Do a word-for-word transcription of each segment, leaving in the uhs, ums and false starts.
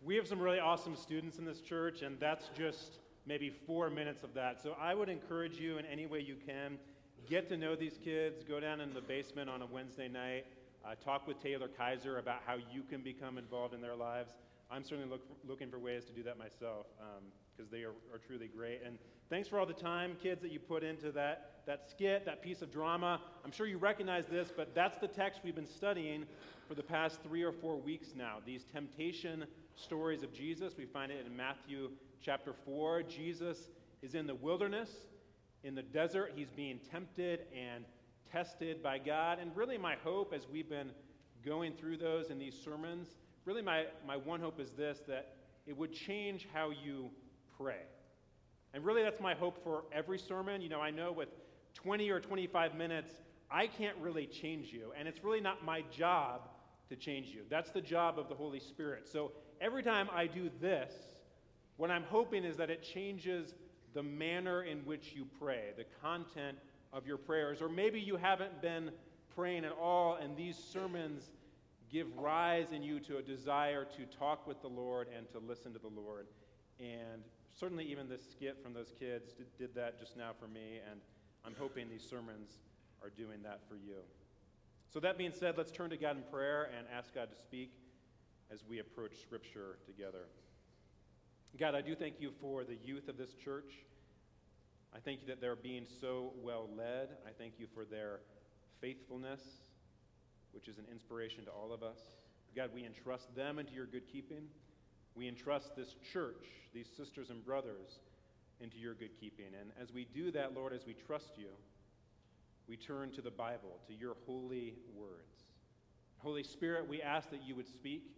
We have some really awesome students in this church, and that's just maybe four minutes of that. So I would encourage you in any way you can, get to know these kids, go down in the basement on a Wednesday night, uh, talk with Taylor Kaiser about how you can become involved in their lives. I'm certainly look, looking for ways to do that myself because um, they are, are truly great. And thanks for all the time, kids, that you put into that, that skit, that piece of drama. I'm sure you recognize this, but that's the text we've been studying for the past three or four weeks now. These temptation stories of Jesus. We find it in Matthew chapter four. Jesus is in the wilderness, in the desert. He's being tempted and tested by God. And really my hope as we've been going through those in these sermons, really my, my one hope is this, that it would change how you pray. And really that's my hope for every sermon. You know, I know with twenty or twenty-five minutes, I can't really change you. And it's really not my job to change you. That's the job of the Holy Spirit. So every time I do this, what I'm hoping is that it changes the manner in which you pray, the content of your prayers. Or maybe you haven't been praying at all, and these sermons give rise in you to a desire to talk with the Lord and to listen to the Lord. And certainly even this skit from those kids did, did that just now for me, and I'm hoping these sermons are doing that for you. So that being said, let's turn to God in prayer and ask God to speak as we approach Scripture together. God, I do thank you for the youth of this church. I thank you that they're being so well led. I thank you for their faithfulness, which is an inspiration to all of us. God, we entrust them into your good keeping. We entrust this church, these sisters and brothers, into your good keeping. And as we do that, Lord, as we trust you, we turn to the Bible, to your holy words. Holy Spirit, we ask that you would speak,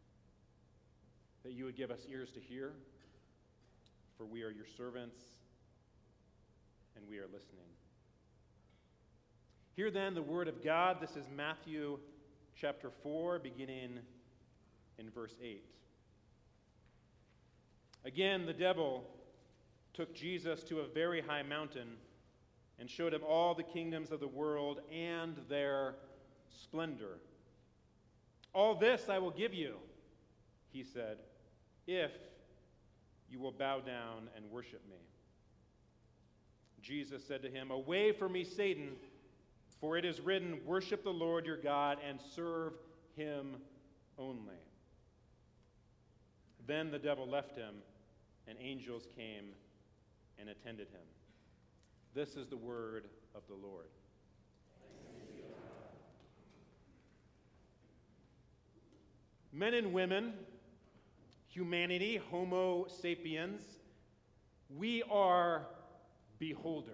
that you would give us ears to hear, for we are your servants, and we are listening. Hear then the word of God. This is Matthew chapter four, beginning in verse eight. Again, the devil took Jesus to a very high mountain and showed him all the kingdoms of the world and their splendor. All this I will give you, he said, if you will bow down and worship me. Jesus said to him, away from me, Satan, for it is written, worship the Lord your God and serve him only. Then the devil left him, and angels came and attended him. This is the word of the Lord. Men and women, humanity, Homo sapiens, we are beholders.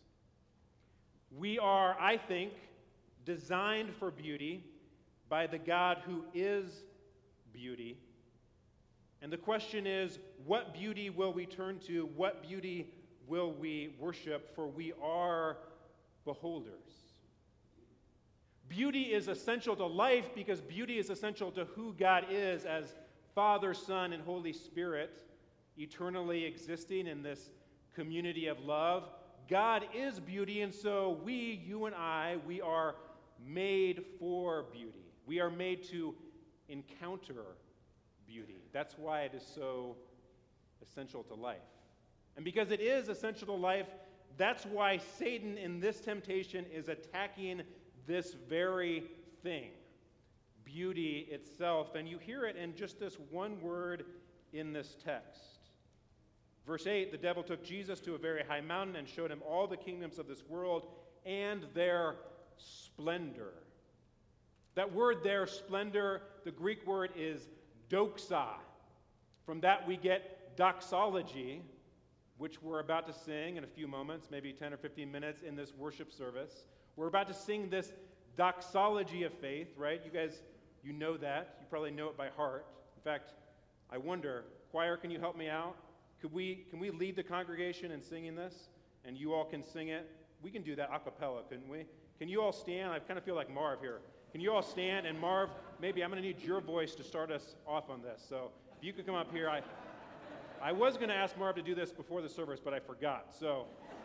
We are, I think, designed for beauty by the God who is beauty. And the question is, what beauty will we turn to? What beauty will we worship? For we are beholders. Beauty is essential to life because beauty is essential to who God is as Father, Son, and Holy Spirit, eternally existing in this community of love. God is beauty, and so we, you and I, we are made for beauty. We are made to encounter beauty. That's why it is so essential to life. And because it is essential to life, that's why Satan in this temptation is attacking this very thing, beauty itself. And you hear it in just this one word in this text. Verse eight, the devil took Jesus to a very high mountain and showed him all the kingdoms of this world and their splendor. That word there, splendor, the Greek word is doxa. From that we get doxology, which we're about to sing in a few moments, maybe ten or fifteen minutes in this worship service. We're about to sing this doxology of faith, right? You guys, you know that. You probably know it by heart. In fact, I wonder, choir, can you help me out? Could we, can we lead the congregation in singing this? And you all can sing it? We can do that a cappella, couldn't we? Can you all stand? I kind of feel like Marv here. Can you all stand? And Marv, maybe I'm going to need your voice to start us off on this. So if you could come up here. I, I was going to ask Marv to do this before the service, but I forgot. So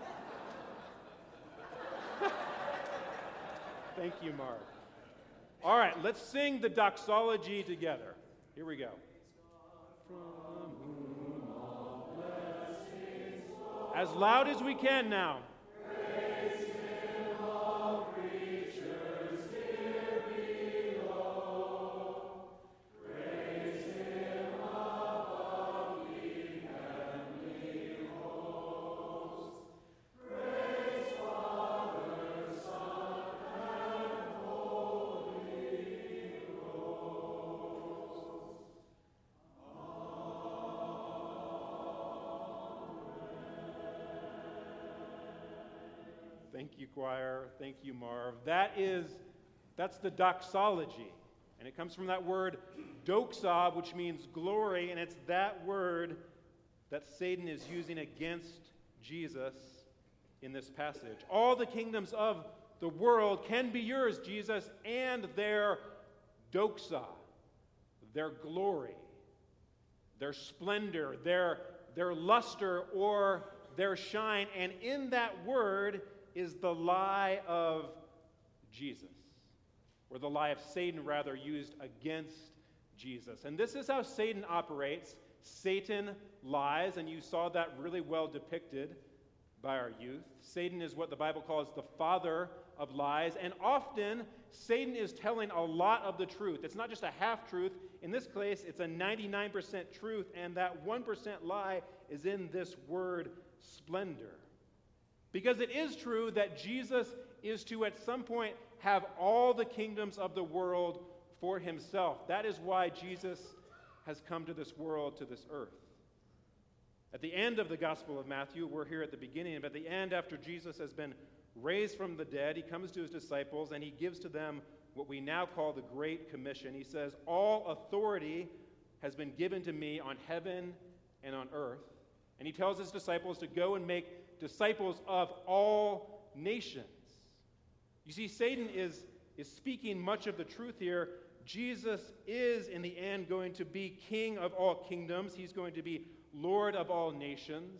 thank you, Marv. All right, let's sing the doxology together. Here we go. As loud as we can now. Thank you, choir. Thank you, Marv. That is, that's the doxology. And it comes from that word doxa, which means glory, and it's that word that Satan is using against Jesus in this passage. All the kingdoms of the world can be yours, Jesus, and their doxa, their glory, their splendor, their, their luster, or their shine. And in that word is the lie of Jesus, or the lie of Satan, rather, used against Jesus. And this is how Satan operates. Satan lies, and you saw that really well depicted by our youth. Satan is what the Bible calls the father of lies, and often Satan is telling a lot of the truth. It's not just a half-truth. In this case, it's a ninety-nine percent truth, and that one percent lie is in this word splendor. Because it is true that Jesus is to, at some point, have all the kingdoms of the world for himself. That is why Jesus has come to this world, to this earth. At the end of the Gospel of Matthew, we're here at the beginning, but at the end, after Jesus has been raised from the dead, he comes to his disciples and he gives to them what we now call the Great Commission. He says, "All authority has been given to me on heaven and on earth." And he tells his disciples to go and make disciples of all nations. You see, Satan is, is speaking much of the truth here. Jesus is, in the end, going to be king of all kingdoms. He's going to be Lord of all nations.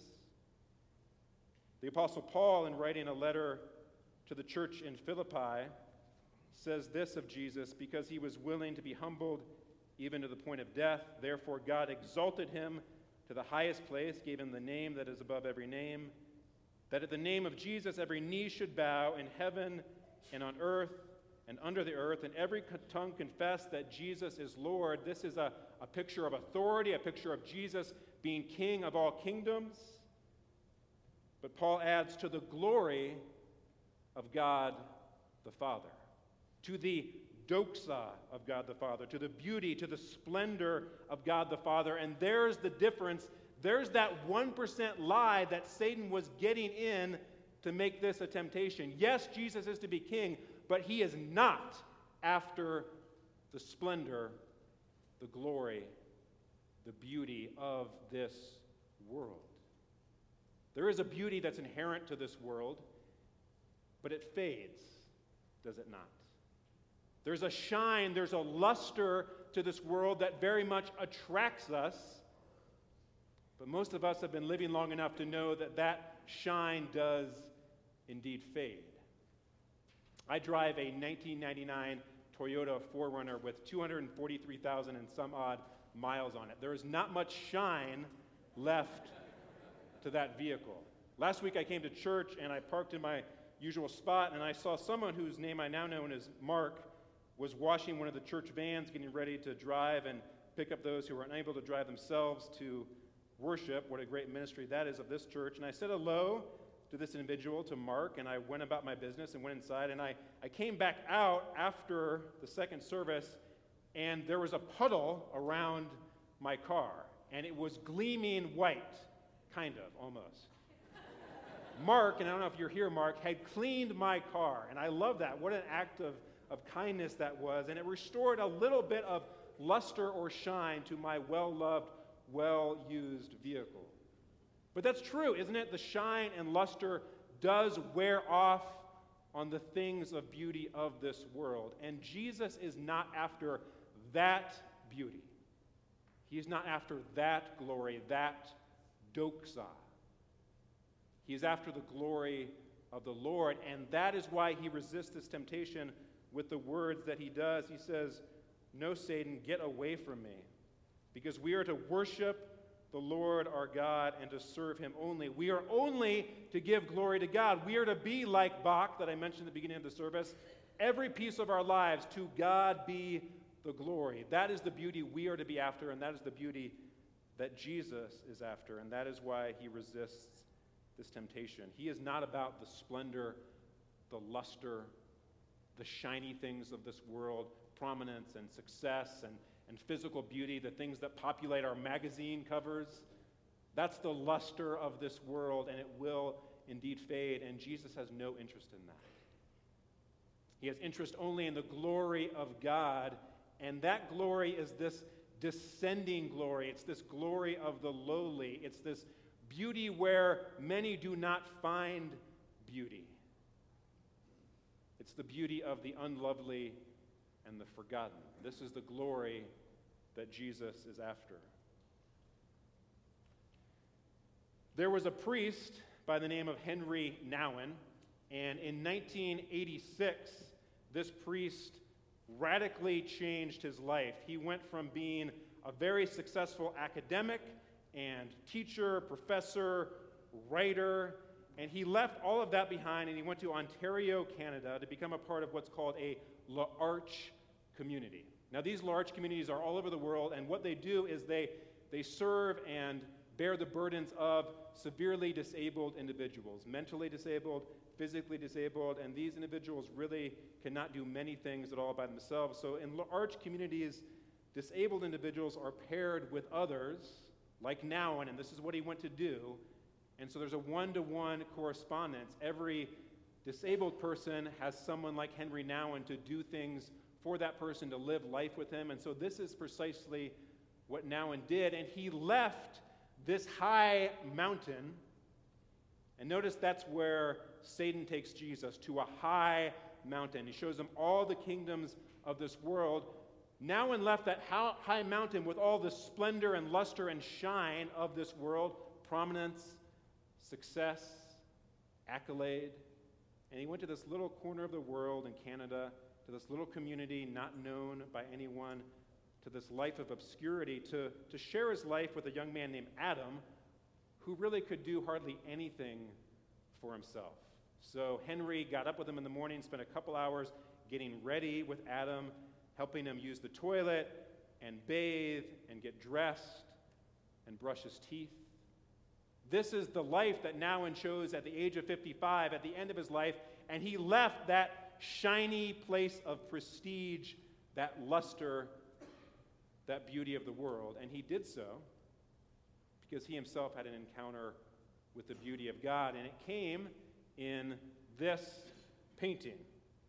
The Apostle Paul, in writing a letter to the church in Philippi, says this of Jesus: because he was willing to be humbled even to the point of death, therefore God exalted him to the highest place, gave him the name that is above every name, that at the name of Jesus every knee should bow in heaven and on earth and under the earth, and every tongue confess that Jesus is Lord. This is a, a picture of authority, a picture of Jesus being king of all kingdoms. But Paul adds, to the glory of God the Father, to the doxa of God the Father, to the beauty, to the splendor of God the Father. And there's the difference. There's that one percent lie that Satan was getting in to make this a temptation. Yes, Jesus is to be king, but he is not after the splendor, the glory, the beauty of this world. There is a beauty that's inherent to this world, but it fades, does it not? There's a shine, there's a luster to this world that very much attracts us, but most of us have been living long enough to know that that shine does indeed fade. I drive a nineteen ninety-nine Toyota four runner with two hundred forty-three thousand and some odd miles on it. There is not much shine left to that vehicle. Last week I came to church and I parked in my usual spot, and I saw someone whose name I now know as Mark was washing one of the church vans, getting ready to drive and pick up those who were unable to drive themselves to worship. What a great ministry that is of this church. And I said hello to this individual, to Mark, and I went about my business and went inside, and I, I came back out after the second service, and there was a puddle around my car, and it was gleaming white, kind of, almost. Mark, and I don't know if you're here, Mark, had cleaned my car, and I love that. What an act of, of kindness that was, and it restored a little bit of luster or shine to my well-loved, well-used vehicle. But that's true, isn't it? The shine and luster does wear off on the things of beauty of this world. And Jesus is not after that beauty. He is not after that glory, that doxa. He is after the glory of the Lord, and that is why he resists this temptation with the words that he does. He says, "No, Satan, get away from me, because we are to worship the Lord our God and to serve him only. We are only to give glory to God. We are to be like Bach that I mentioned at the beginning of the service. Every piece of our lives, to God be the glory. That is the beauty we are to be after, and that is the beauty that Jesus is after, and that is why he resists this temptation. He is not about the splendor, the luster, the shiny things of this world, prominence and success and, and physical beauty, the things that populate our magazine covers. That's the luster of this world, and it will indeed fade, and Jesus has no interest in that. He has interest only in the glory of God, and that glory is this descending glory. It's this glory of the lowly. It's this beauty where many do not find beauty. It's the beauty of the unlovely and the forgotten. This is the glory that Jesus is after. There was a priest by the name of Henry Nouwen, and in nineteen eighty-six, this priest radically changed his life. He went from being a very successful academic and teacher, professor, writer, and he left all of that behind and he went to Ontario, Canada to become a part of what's called a L'Arche community. Now, these L'Arche communities are all over the world, and what they do is they, they serve and bear the burdens of severely disabled individuals, mentally disabled, physically disabled, and these individuals really cannot do many things at all by themselves. So in L'Arche communities, disabled individuals are paired with others, like Nouwen, and this is what he went to do. And so there's a one-to-one correspondence. Every disabled person has someone like Henry Nouwen to do things for that person, to live life with him. And so this is precisely what Nouwen did. And he left this high mountain, and notice that's where Satan takes Jesus, to a high mountain. He shows him all the kingdoms of this world. Nouwen left that high mountain with all the splendor and luster and shine of this world, prominence, success, accolade, and he went to this little corner of the world in Canada, to this little community not known by anyone, to this life of obscurity, to, to share his life with a young man named Adam, who really could do hardly anything for himself. So Henry got up with him in the morning, spent a couple hours getting ready with Adam, helping him use the toilet and bathe and get dressed and brush his teeth. This is the life that Nouwen chose at the age of fifty-five, at the end of his life, and he left that shiny place of prestige, that luster, that beauty of the world, and he did so because he himself had an encounter with the beauty of God, and it came in this painting.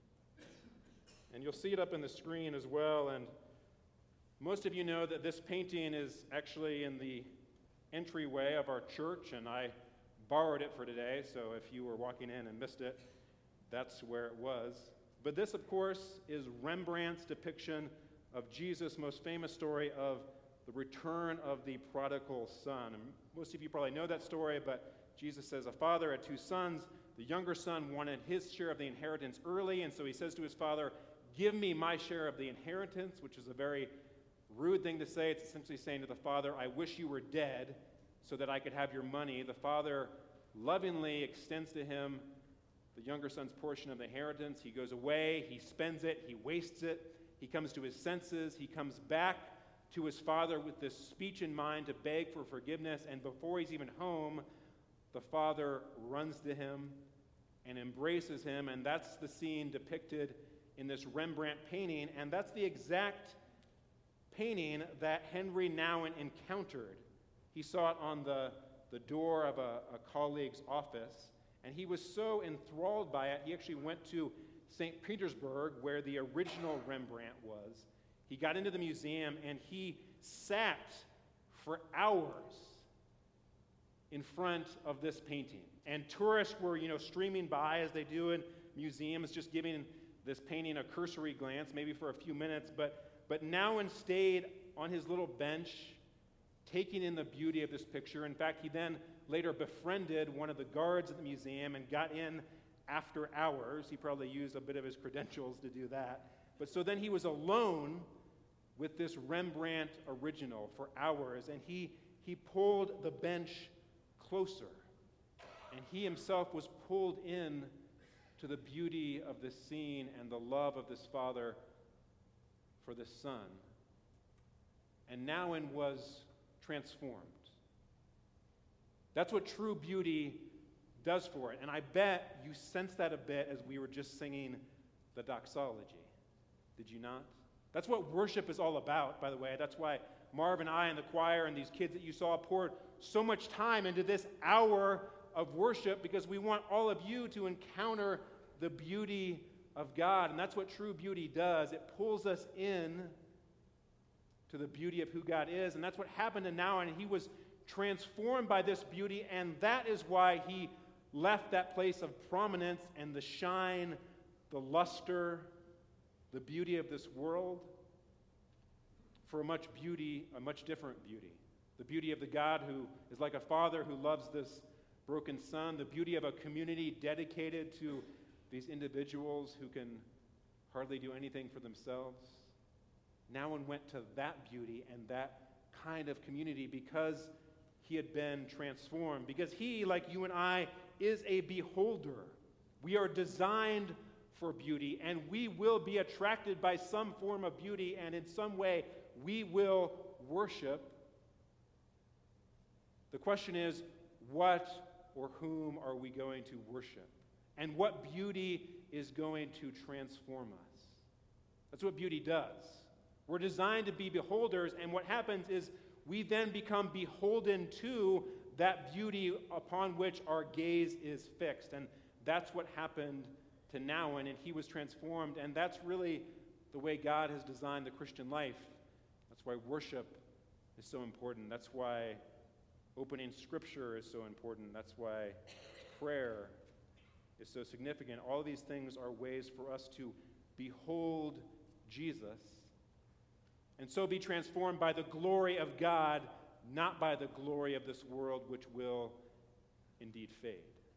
And you'll see it up on the screen as well, and most of you know that this painting is actually in the entryway of our church, and I borrowed it for today, so if you were walking in and missed it, that's where it was. But this, of course, is Rembrandt's depiction of Jesus' most famous story of the return of the prodigal son. And most of you probably know that story, but Jesus says a father had two sons. The younger son wanted his share of the inheritance early, and so he says to his father, "Give me my share of the inheritance," which is a very rude thing to say. It's essentially saying to the father, "I wish you were dead so that I could have your money." The father lovingly extends to him the younger son's portion of the inheritance. He goes away, he spends it, he wastes it. He comes to his senses, he comes back to his father with this speech in mind to beg for forgiveness, and before he's even home, the father runs to him and embraces him, and that's the scene depicted in this Rembrandt painting, and that's the exact painting that Henry Nouwen encountered. He saw it on the, the door of a, a colleague's office, and he was so enthralled by it, he actually went to Saint Petersburg, where the original Rembrandt was. He got into the museum, and he sat for hours in front of this painting. And tourists were, you know, streaming by, as they do in museums, just giving this painting a cursory glance, maybe for a few minutes, but, but Nouwen stayed on his little bench, taking in the beauty of this picture. In fact, he then later befriended one of the guards at the museum and got in after hours. He probably used a bit of his credentials to do that. But so then he was alone with this Rembrandt original for hours, and he he pulled the bench closer. And he himself was pulled in to the beauty of this scene and the love of this Father for this Son. And Nouwen was transformed. That's what true beauty does for it. And I bet you sensed that a bit as we were just singing the doxology. Did you not? That's what worship is all about, by the way. That's why Marv and I and the choir and these kids that you saw poured so much time into this hour of worship, because we want all of you to encounter the beauty of God. And that's what true beauty does. It pulls us in to the beauty of who God is. And that's what happened to Nouwen. He was transformed by this beauty, and that is why he left that place of prominence and the shine, the luster, the beauty of this world for a much beauty, a much different beauty. The beauty of the God who is like a father who loves this broken son, the beauty of a community dedicated to these individuals who can hardly do anything for themselves. Nouwen went to that beauty and that kind of community because he had been transformed. Because he, like you and I, is a beholder. We are designed for beauty, and we will be attracted by some form of beauty, and in some way we will worship. The question is, what or whom are we going to worship? And what beauty is going to transform us? That's what beauty does. We're designed to be beholders, and what happens is we then become beholden to that beauty upon which our gaze is fixed. And that's what happened to Nouwen, and he was transformed. And that's really the way God has designed the Christian life. That's why worship is so important. That's why opening Scripture is so important. That's why prayer is so significant. All of these things are ways for us to behold Jesus and so be transformed by the glory of God, not by the glory of this world, which will indeed fade.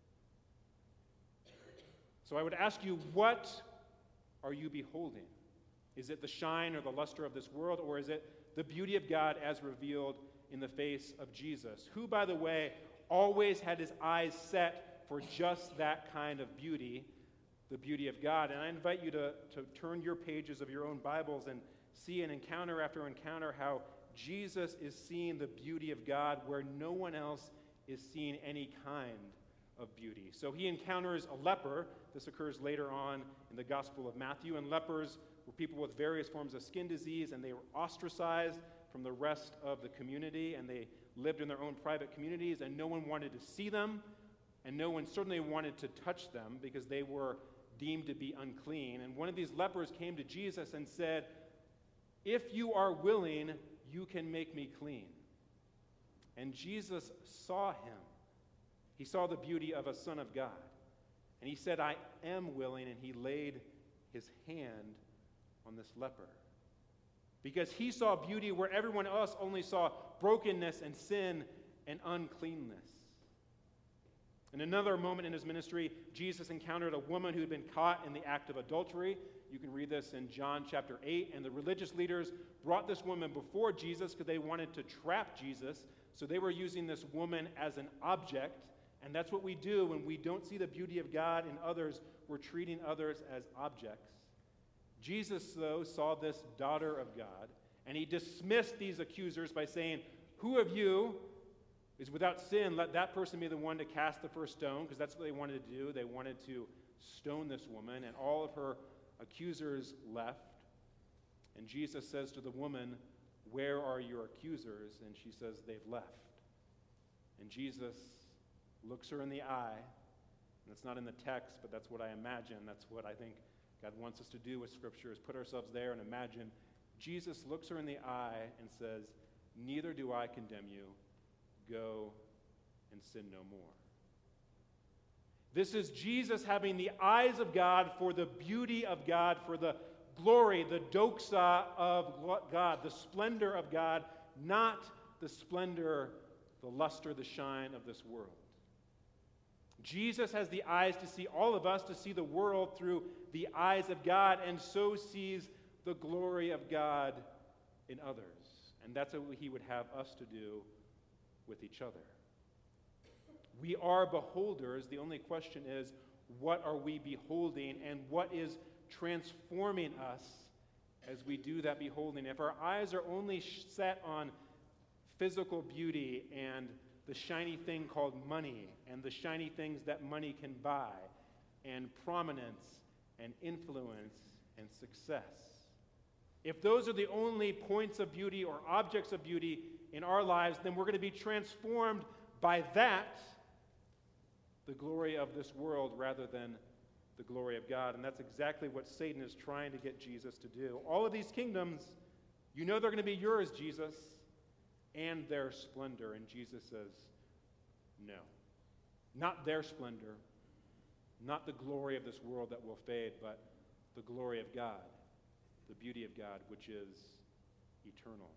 So I would ask you, what are you beholding? Is it the shine or the luster of this world, or is it the beauty of God as revealed in the face of Jesus, who, by the way, always had his eyes set for just that kind of beauty, the beauty of God? And I invite you to, to turn your pages of your own Bibles and see an encounter after encounter how Jesus is seeing the beauty of God where no one else is seeing any kind of beauty. So he encounters a leper. This occurs later on in the Gospel of Matthew. And lepers were people with various forms of skin disease, and they were ostracized from the rest of the community, and they lived in their own private communities, and no one wanted to see them, and no one certainly wanted to touch them because they were deemed to be unclean. And one of these lepers came to Jesus and said, "If you are willing, you can make me clean." And Jesus saw him. He saw the beauty of a Son of God. And he said, "I am willing," and he laid his hand on this leper. Because he saw beauty where everyone else only saw brokenness and sin and uncleanness. In another moment in his ministry, Jesus encountered a woman who had been caught in the act of adultery. You can read this in John chapter eight. And the religious leaders brought this woman before Jesus because they wanted to trap Jesus. So they were using this woman as an object. And that's what we do when we don't see the beauty of God in others. We're treating others as objects. Jesus, though, saw this daughter of God, and he dismissed these accusers by saying, "Who of you is without sin? Let that person be the one to cast the first stone," because that's what they wanted to do. They wanted to stone this woman, and all of her accusers left. And Jesus says to the woman, "Where are your accusers?" And she says, "They've left." And Jesus looks her in the eye, and it's not in the text, but that's what I imagine. That's what I think God wants us to do with Scripture, is put ourselves there and imagine. Jesus looks her in the eye and says, "Neither do I condemn you. Go and sin no more." This is Jesus having the eyes of God for the beauty of God, for the glory, the doxa of God, the splendor of God, not the splendor, the luster, the shine of this world. Jesus has the eyes to see all of us, to see the world through the eyes of God, and so sees the glory of God in others. And that's what he would have us to do with each other. We are beholders. The only question is, what are we beholding, and what is transforming us as we do that beholding? If our eyes are only set on physical beauty and the shiny thing called money and the shiny things that money can buy and prominence and influence and success, if those are the only points of beauty or objects of beauty in our lives, then we're going to be transformed by that, the glory of this world, rather than the glory of God. And that's exactly what Satan is trying to get Jesus to do. All of these kingdoms, you know they're going to be yours, Jesus, and their splendor. And Jesus says, no. Not their splendor, not the glory of this world that will fade, but the glory of God, the beauty of God, which is eternal.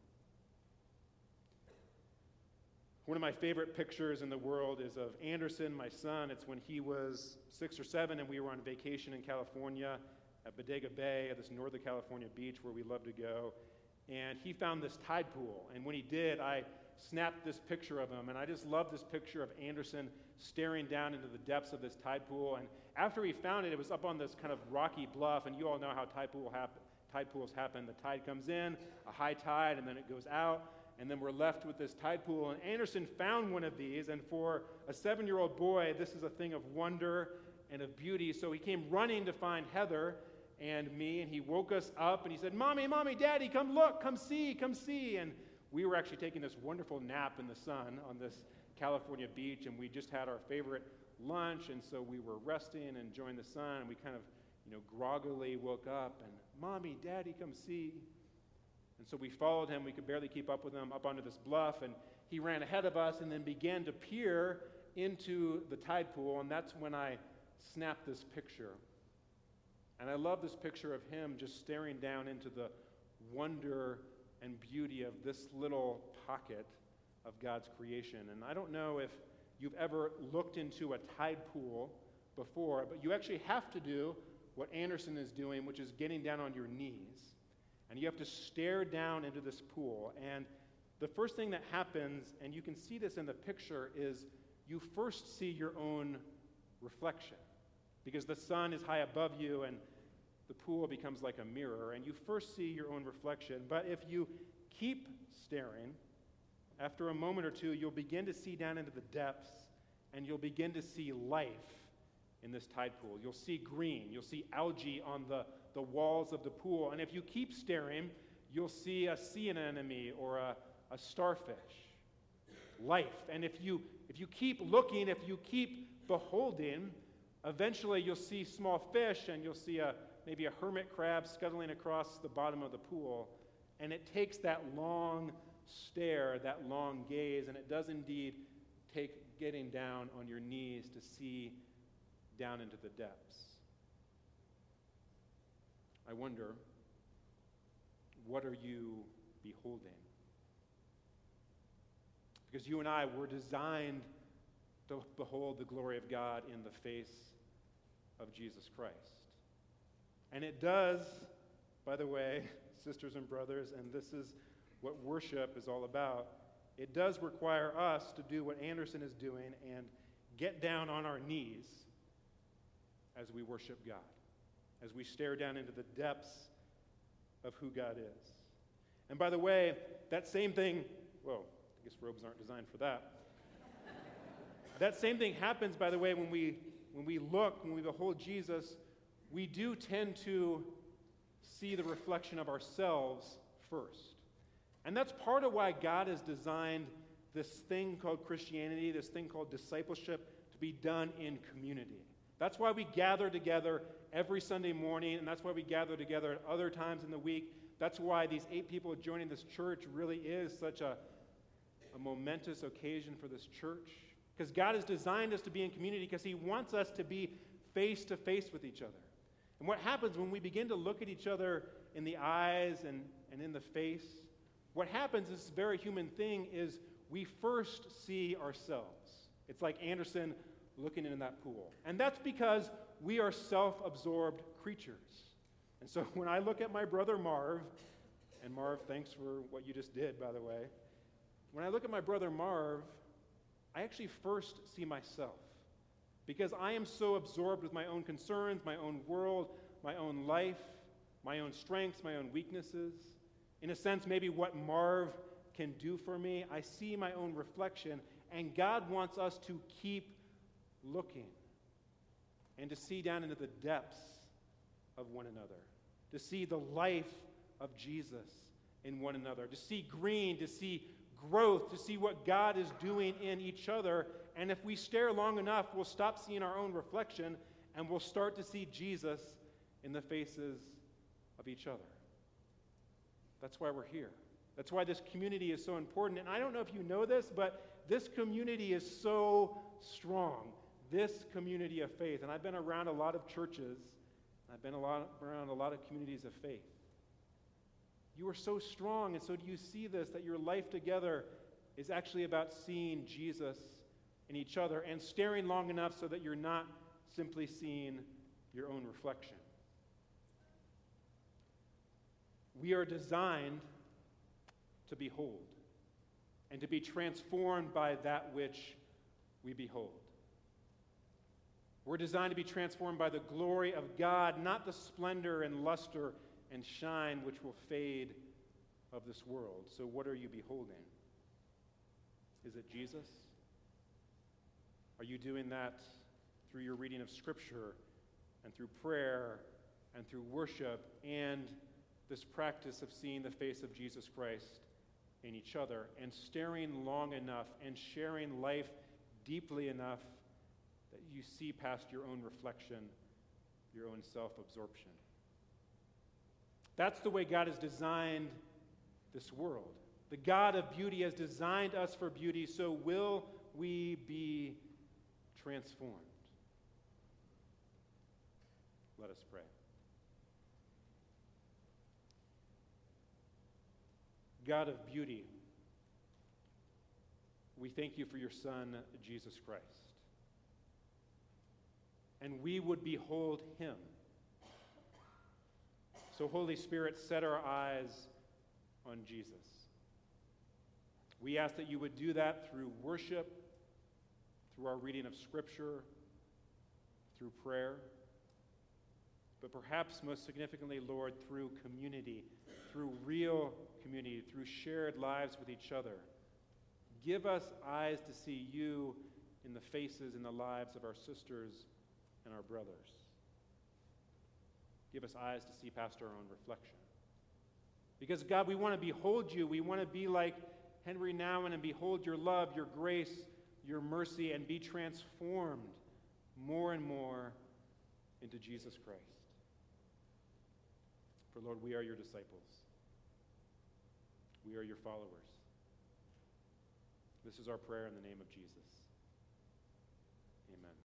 One of my favorite pictures in the world is of Anderson, my son. It's when he was six or seven and we were on vacation in California at Bodega Bay, at this Northern California beach where we love to go. And he found this tide pool. And when he did, I snapped this picture of him. And I just love this picture of Anderson staring down into the depths of this tide pool. And after he found it, it was up on this kind of rocky bluff. And you all know how tide, pool hap- tide pools happen. The tide comes in, a high tide, and then it goes out. And then we're left with this tide pool. And Anderson found one of these. And for a seven-year-old boy, this is a thing of wonder and of beauty. So he came running to find Heather and me. And he woke us up. And he said, Mommy, Mommy, Daddy, come look, come see, come see. And we were actually taking this wonderful nap in the sun on this California beach. And we just had our favorite lunch. And so we were resting and enjoying the sun. And we kind of, you know, groggily woke up. And, Mommy, Daddy, come see. And so we followed him. We could barely keep up with him up onto this bluff, and he ran ahead of us and then began to peer into the tide pool, and that's when I snapped this picture. And I love this picture of him just staring down into the wonder and beauty of this little pocket of God's creation. And I don't know if you've ever looked into a tide pool before, but you actually have to do what Anderson is doing, which is getting down on your knees. And you have to stare down into this pool. And the first thing that happens, and you can see this in the picture, is you first see your own reflection. Because the sun is high above you, and the pool becomes like a mirror, and you first see your own reflection. But if you keep staring, after a moment or two, you'll begin to see down into the depths, and you'll begin to see life in this tide pool. You'll see green. You'll see algae on the the walls of the pool. And if you keep staring, you'll see a sea anemone or a, a starfish. Life. And if you if you keep looking, if you keep beholding, eventually you'll see small fish, and you'll see a maybe a hermit crab scuttling across the bottom of the pool. And it takes that long stare, that long gaze, and it does indeed take getting down on your knees to see down into the depths. I wonder, what are you beholding? Because you and I were designed to behold the glory of God in the face of Jesus Christ. And it does, by the way, sisters and brothers, and this is what worship is all about, it does require us to do what Anderson is doing and get down on our knees as we worship God, as we stare down into the depths of who God is. And by the way, that same thing, well, I guess robes aren't designed for that. That same thing happens, by the way, when we when we look, when we behold Jesus, we do tend to see the reflection of ourselves first. And that's part of why God has designed this thing called Christianity, this thing called discipleship, to be done in community. That's why we gather together every Sunday morning, and that's why we gather together at other times in the week. That's why these eight people joining this church really is such a, a momentous occasion for this church. Because God has designed us to be in community because he wants us to be face to face with each other. And what happens when we begin to look at each other in the eyes and, and in the face, what happens, this very human thing, is we first see ourselves. It's like Anderson looking in that pool. And that's because we are self-absorbed creatures. And so when I look at my brother Marv, and Marv, thanks for what you just did, by the way, when I look at my brother Marv, I actually first see myself. Because I am so absorbed with my own concerns, my own world, my own life, my own strengths, my own weaknesses. In a sense, maybe what Marv can do for me. I see my own reflection, and God wants us to keep looking and to see down into the depths of one another, to see the life of Jesus in one another, to see green, to see growth, to see what God is doing in each other. And if we stare long enough, we'll stop seeing our own reflection and we'll start to see Jesus in the faces of each other. That's why we're here. That's why this community is so important. And I don't know if you know this, but this community is so strong. This community of faith. And I've been around a lot of churches. I've been a lot, around a lot of communities of faith. You are so strong, and so do you see this, that your life together is actually about seeing Jesus in each other and staring long enough so that you're not simply seeing your own reflection. We are designed to behold and to be transformed by that which we behold. We're designed to be transformed by the glory of God, not the splendor and luster and shine which will fade of this world. So what are you beholding? Is it Jesus? Are you doing that through your reading of Scripture and through prayer and through worship and this practice of seeing the face of Jesus Christ in each other and staring long enough and sharing life deeply enough that you see past your own reflection, your own self-absorption? That's the way God has designed this world. The God of beauty has designed us for beauty, so will we be transformed? Let us pray. God of beauty, we thank you for your Son, Jesus Christ. And we would behold him. So, Holy Spirit, set our eyes on Jesus. We ask that you would do that through worship, through our reading of Scripture, through prayer, but perhaps most significantly, Lord, through community, through real community, through shared lives with each other. Give us eyes to see you in the faces and the lives of our sisters and our brothers. Give us eyes to see past our own reflection. Because, God, we want to behold you. We want to be like Henry Nouwen and behold your love, your grace, your mercy, and be transformed more and more into Jesus Christ. For, Lord, we are your disciples. We are your followers. This is our prayer in the name of Jesus. Amen.